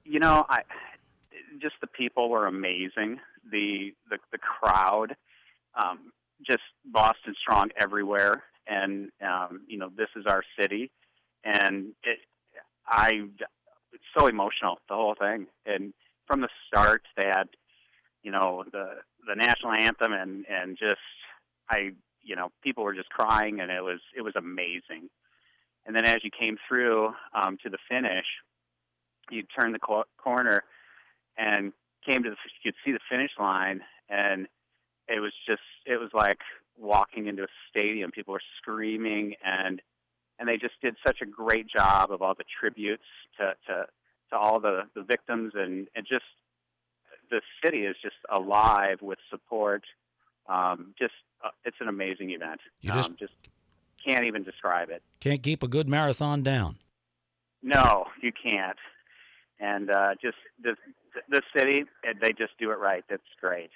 I just the people were amazing. The crowd, just Boston strong everywhere, and this is our city, and it's so emotional, the whole thing. And from the start, they had the national anthem, and just people were just crying, and it was amazing. And then as you came through to the finish, you turned the corner and you could see the finish line, and it was like walking into a stadium. People were screaming, and they just did such a great job of all the tributes to all the victims, and just the city is just alive with support. It's an amazing event. You just can't even describe it. Can't keep a good marathon down. No, you can't. And just the city, they just do it right. That's great.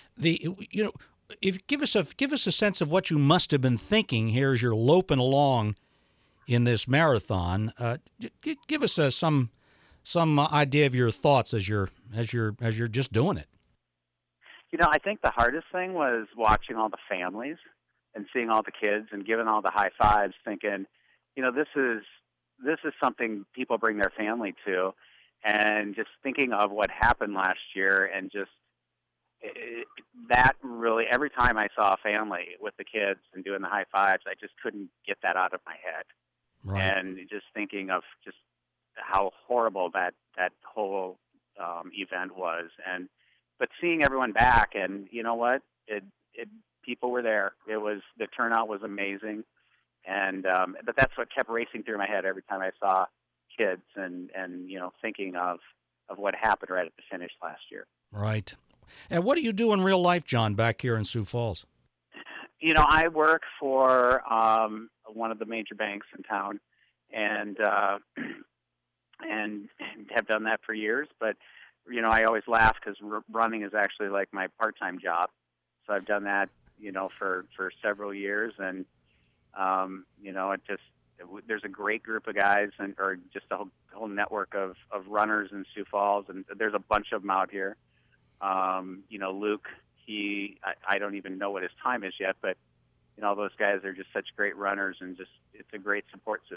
If give us a sense of what you must have been thinking here as you're loping along in this marathon. Give us some idea of your thoughts as you're just doing it. I think the hardest thing was watching all the families and seeing all the kids and giving all the high fives, thinking, this is something people bring their family to, and just thinking of what happened last year, and just that really, every time I saw a family with the kids and doing the high fives, I just couldn't get that out of my head. Right. And just thinking of just how horrible that whole event was, but seeing everyone back, and you know what, people were there. The turnout was amazing, and but that's what kept racing through my head every time I saw kids, and thinking of what happened right at the finish last year. Right. And what do you do in real life, John, back here in Sioux Falls? I work for one of the major banks in town, and have done that for years. But I always laugh because running is actually like my part-time job. So I've done that, for several years, and there's a great group of guys, or just a whole network of runners in Sioux Falls, and there's a bunch of them out here. Luke, I don't even know what his time is yet, but those guys are just such great runners, and just it's a great support system.